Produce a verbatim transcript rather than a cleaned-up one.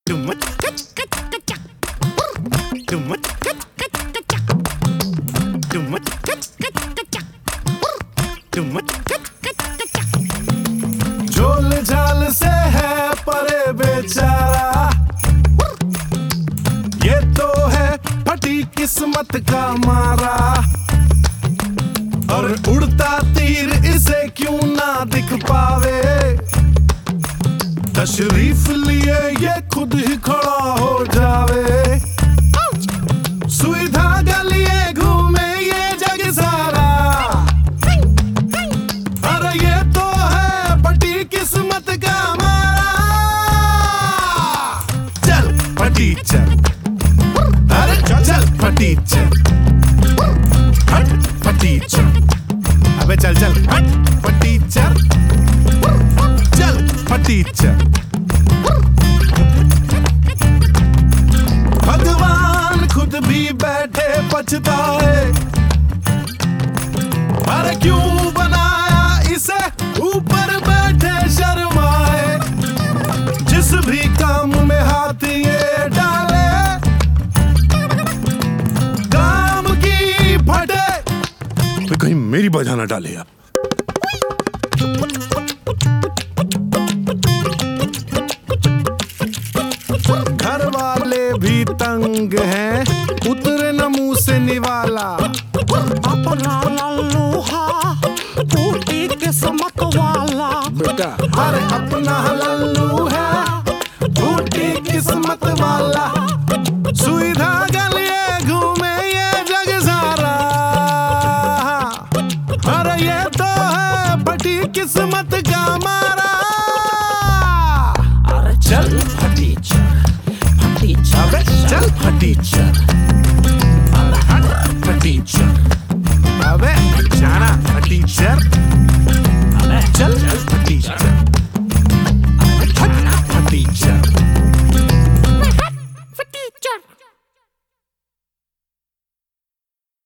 झोल झाल से है परे बेचारा, ये तो है फटी किस्मत का मारा। और उड़ता तीर इसे क्यों ना दिख पावे, तशरीफ लिए ये खुद ही खड़ा हो जावे। सुई धागा लिए घूमे ये जग सारा, अरे ये तो है फटी किस्मत का मारा। चल फटी चल, अरे चल फटी चल, हट फटी चल, अबे चल चल हट फटी चल, चल फटी चल। भगवान खुद भी बैठे पछताए, अरे क्यों बनाया इसे ऊपर बैठे शर्माए। जिस भी काम में हाथ ये डाले, काम की फटे, कहीं मेरी बजा ना डाले आप। घर वाले भी तंग हैं, उतरे न मुंह से निवाला। अपना लल्लूहा टूटी किस्मत वाला बेटा, अरे अपना लल्लू है टूटी किस्मत वाला। सुई धागा लिए घूमे ये जग सारा, अरे ये तो है फटी किस्मत का मारा। अरे चल फटी चल, फटी चल, चल फटी चल।